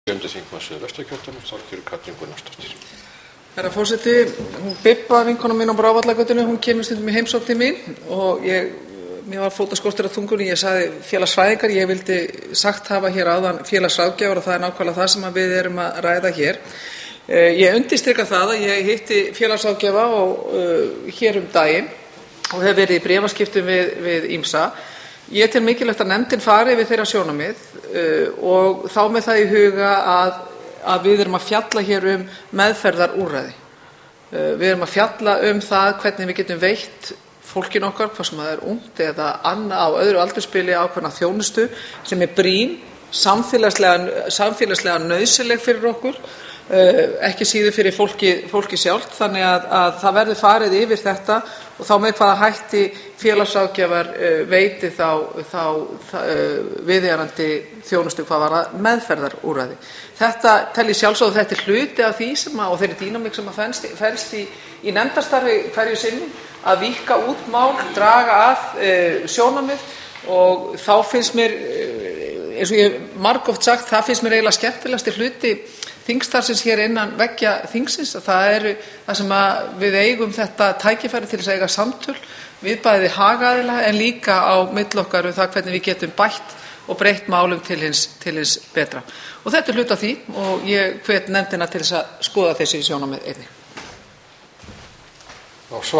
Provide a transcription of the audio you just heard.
Herra forseti, hún Bibba, vinkona mín á Brávallagötunni, hún kemur stundum í heimsókn til mín og mér var fótaskortur á tungunni. Ég sagði félagsfræðingar, ég vildi sagt hafa hér áðan félagsráðgjafar og það nákvæmlega það sem við erum að ræða hér. Ég undirstrika það að ég hitti félagsráðgjafa hér daginn og hef verið í bréfaskiptum við ýmsa. Ég tel mikilvægt að nefndin fari yfir þeirra sjónarmið og þá með það í huga að við erum að fjalla hér meðferðarúrræði. Við erum að fjalla það hvernig við getum veitt fólkinu okkar, hvað sem það er ungt eða annað á öðru aldursbili, ákveðna þjónustu sem er brýn, samfélagslega nauðsynleg fyrir okkur, ekki síður fyrir fólki sjálft. Þannig að það verður farið yfir þetta og þá með hvaða hætti félagsráðgjafar veiti þá viðeigandi þjónustu hvað varðar meðferðarúrræði. Þetta tel ég sjálfsögðu, þetta er hluti af því og þeirri dýnamík sem felst í nefndarstarfi hverju sinni, að víkka út mál, draga að sjónarmið, og þá finnst mér, eins og ég hef margoft sagt, það finnst mér eiginlega skemmtilegasti hluti þingstarfsins hér innan veggja þingsins, að það er það sem við eigum þetta tækifæri til þess að eiga samtöl við bæði hagaðila en líka á milli okkar það hvernig við getum bætt og breytt málum til hins betra. Og þetta er hluti af því og ég hvet nefndina til þess að skoða þessi sjónarmið einnig.